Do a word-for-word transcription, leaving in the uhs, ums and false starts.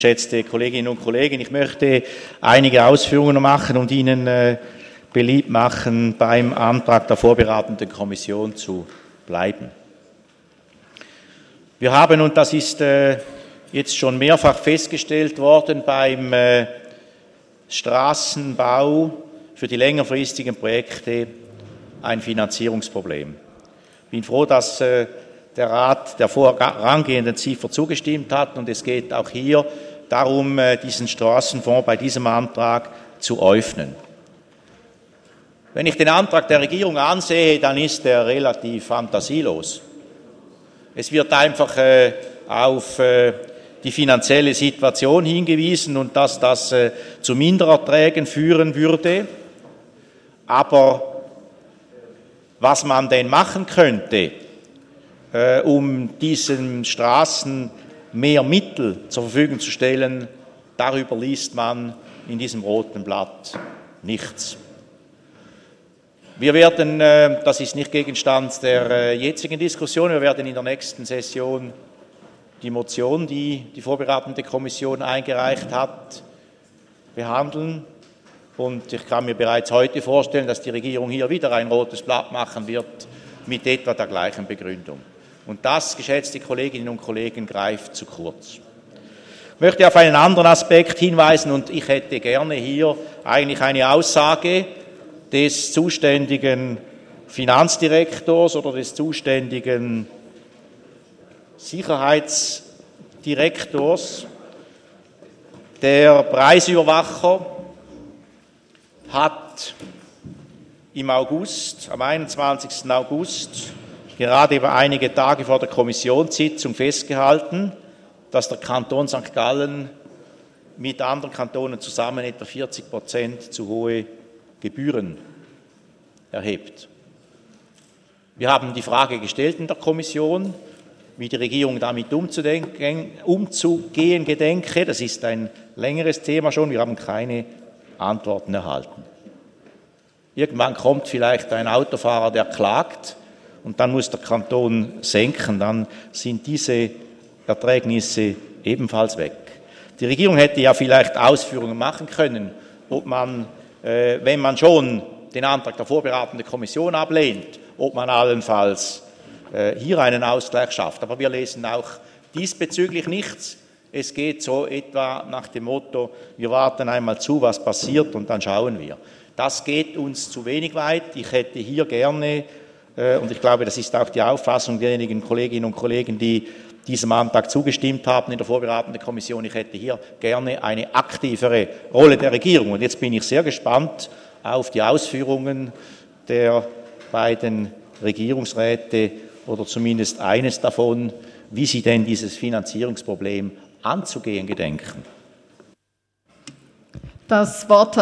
Geschätzte Kolleginnen und Kollegen, ich möchte einige Ausführungen machen und Ihnen äh, beliebt machen, beim Antrag der vorberatenden Kommission zu bleiben. Wir haben, und das ist äh, jetzt schon mehrfach festgestellt worden, beim äh, Straßenbau für die längerfristigen Projekte ein Finanzierungsproblem. Ich bin froh, dass äh, der Rat der vorangehenden Ziffer zugestimmt hat, und es geht auch hier darum, diesen Straßenfonds bei diesem Antrag zu öffnen. Wenn ich den Antrag der Regierung ansehe, dann ist er relativ fantasielos. Es wird einfach äh, auf äh, die finanzielle Situation hingewiesen und dass das äh, zu Mindererträgen führen würde. Aber was man denn machen könnte, äh, um diesen Straßen mehr Mittel zur Verfügung zu stellen, darüber liest man in diesem roten Blatt nichts. Wir werden, das ist nicht Gegenstand der jetzigen Diskussion, wir werden in der nächsten Session die Motion, die die vorberatende Kommission eingereicht hat, behandeln. Und ich kann mir bereits heute vorstellen, dass die Regierung hier wieder ein rotes Blatt machen wird mit etwa der gleichen Begründung. Und das, geschätzte Kolleginnen und Kollegen, greift zu kurz. Ich möchte auf einen anderen Aspekt hinweisen, und ich hätte gerne hier eigentlich eine Aussage des zuständigen Finanzdirektors oder des zuständigen Sicherheitsdirektors. Der Preisüberwacher hat im August, am einundzwanzigsten August, gerade über einige Tage vor der Kommissionssitzung festgehalten, dass der Kanton Sankt Gallen mit anderen Kantonen zusammen etwa vierzig Prozent zu hohe Gebühren erhebt. Wir haben die Frage gestellt in der Kommission, wie die Regierung damit umzugehen gedenke. Das ist ein längeres Thema schon, wir haben keine Antworten erhalten. Irgendwann kommt vielleicht ein Autofahrer, der klagt, und dann muss der Kanton senken, dann sind diese Erträgnisse ebenfalls weg. Die Regierung hätte ja vielleicht Ausführungen machen können, ob man, äh, wenn man schon den Antrag der vorberatenden Kommission ablehnt, ob man allenfalls äh, hier einen Ausgleich schafft. Aber wir lesen auch diesbezüglich nichts. Es geht so etwa nach dem Motto, wir warten einmal zu, was passiert, und dann schauen wir. Das geht uns zu wenig weit. Ich hätte hier gerne, und ich glaube, das ist auch die Auffassung derjenigen Kolleginnen und Kollegen, die diesem Antrag zugestimmt haben in der vorberatenden Kommission, ich hätte hier gerne eine aktivere Rolle der Regierung. Und jetzt bin ich sehr gespannt auf die Ausführungen der beiden Regierungsräte oder zumindest eines davon, wie sie denn dieses Finanzierungsproblem anzugehen gedenken. Das Wort hat